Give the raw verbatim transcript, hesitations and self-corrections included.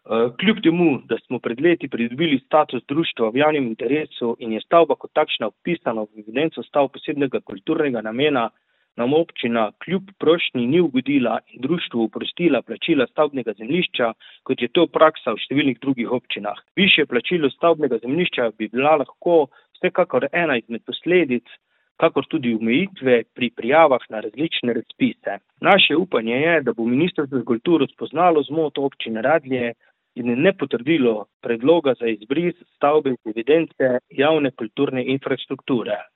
Kljub temu, da smo pred leti pridobili status društva v javnem interesu in je stavba kot takšna vpisana v evidenco stavb posebnega kulturnega namena, nam občina kljub prošnji ni ugodila in društvu oprostila plačila stavbnega zemljišča, kot je to praksa v številnih drugih občinah. Višje plačilo stavbnega zemljišča bi bila lahko vsekakor ena izmed posledic, kakor tudi omejitve pri prijavah na različne razpise. Naše upanje je, da bo Ministrstvo za kulturo spoznalo zmoto občine Radlje in ne potrdilo predloga za izbris stavbe iz evidence javne kulturne infrastrukture.